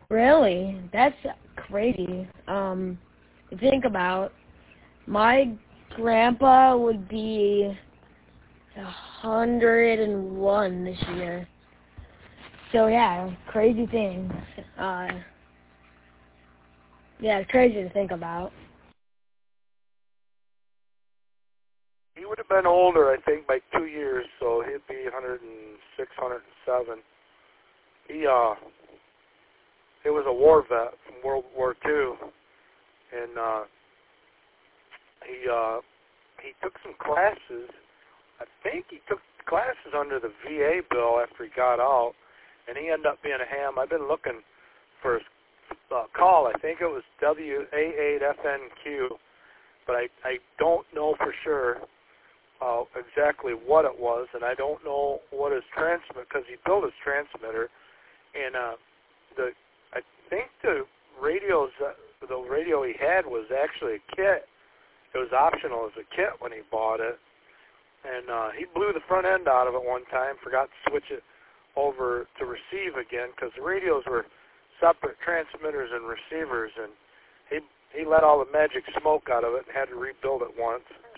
Really? That's crazy. Think about my grandpa would be 101 this year. So yeah, crazy things. Yeah, it's crazy to think about. He would have been older, I think, by 2 years, so he'd be 106, 107. He was a war vet from World War II, and he took some classes. I think he took classes under the VA bill after he got out, and he ended up being a ham. I've been looking for his call. I think it was WA8FNQ, but I don't know for sure exactly what it was, and I don't know what his transmitter, because he built his transmitter, and I think the radio he had was actually a kit. It was optional as a kit when he bought it, and he blew the front end out of it one time, forgot to switch it over to receive again, because the radios were separate transmitters and receivers, and he let all the magic smoke out of it and had to rebuild it once.